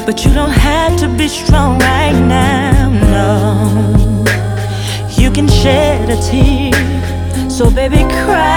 But you don't have to be strong right now, no. You can shed a tear, so baby cry.